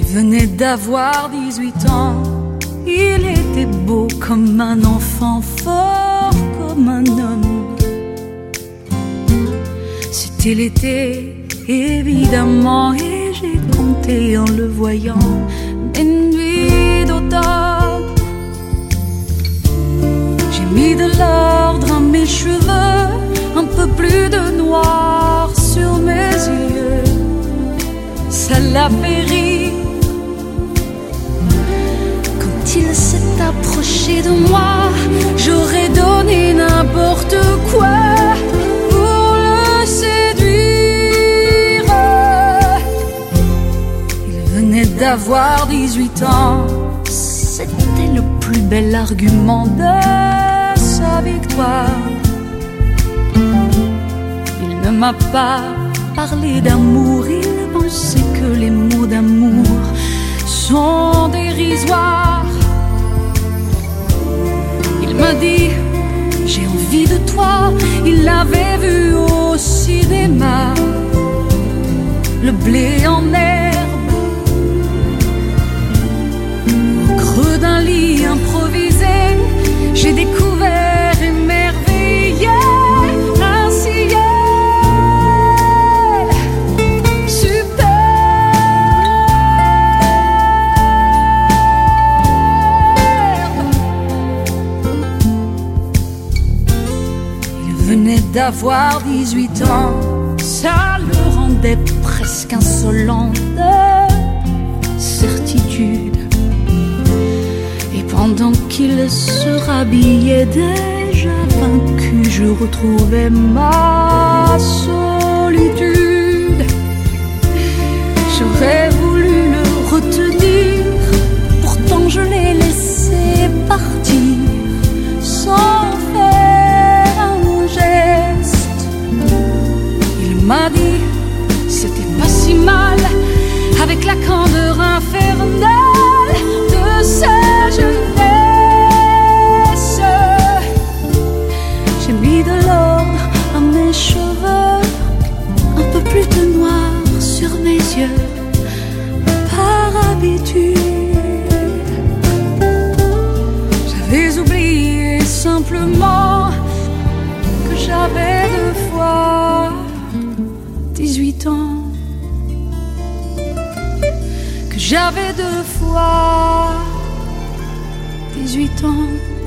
venait d'avoir 18 ans. Il était beau comme un enfant, fort comme un homme. C'était l'été, évidemment, et j'ai compté en le voyant des nuits d'automne. J'ai mis de l'ordre à mes cheveux, un peu plus de noir sur mes yeux. Ça l'a fait rire quand il s'est approché de moi. J'aurais donné n'importe quoi pour le séduire. Il venait d'avoir 18 ans. C'était le plus bel argument de sa victoire. Il ne m'a pas parlé d'amour, il pensait que les mots d'amour sont dérisoires. Il m'a dit j'ai envie de toi. Il l'avait vu au cinéma, le blé en herbe, au creux d'un lit improvisé. J'ai découvert émerveillé un ciel d'avoir 18 ans, ça le rendait presque insolent de certitude. Et pendant qu'il se rhabillait déjà vaincu, je retrouvais ma solitude. J'aurais voulu le retenir, pourtant je l'ai laissé partir sans faire un geste. Il m'a dit c'était pas si mal, avec la candeur infernale de sa jeunesse. J'ai mis de l'ordre à mes cheveux, un peu plus de noir sur mes yeux, par habitude. J'avais oublié simplement que j'avais 2 fois 18 ans, que j'avais 2 fois 18 ans.